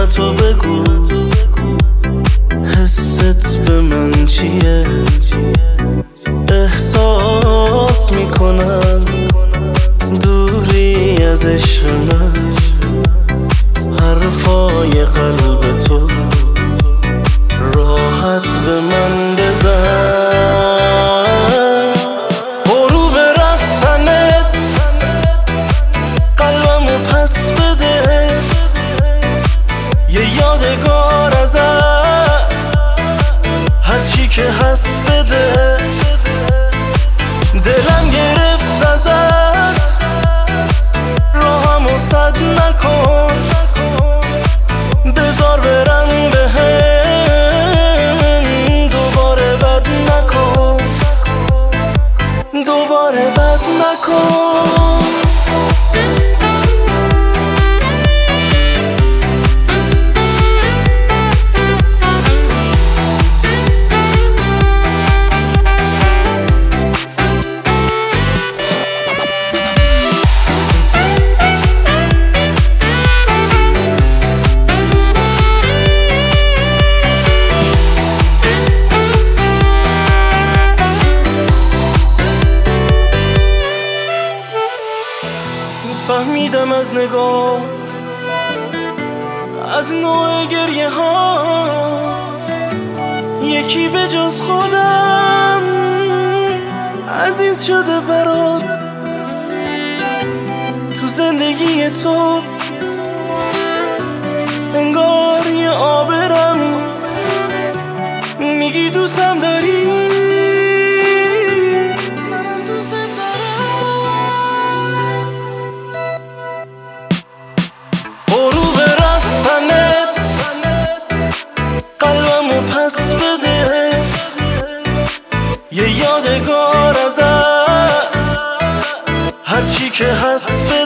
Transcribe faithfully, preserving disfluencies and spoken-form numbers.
تو بگو حست به من چیه؟ احساس میکنم دوری از عشق من، حرفای قلب تو راحت به من بزن. برو به رفتنت قلبمو پس بده، یه یادگار ازت هرچی که هست بده. دلم گرفت ازت راهمو سد نکن، بذار برم بهم دوباره بد نکن، دوباره بد نکن. فهمیدم از نگات، از نوع گریه هاست، یکی به جز خودم عزیز شده برات. تو زندگی تو انگار یه آبرم، میگی دوستم داری، منم دوست پس بده، یه یادگار ازت هرچی که هست بده.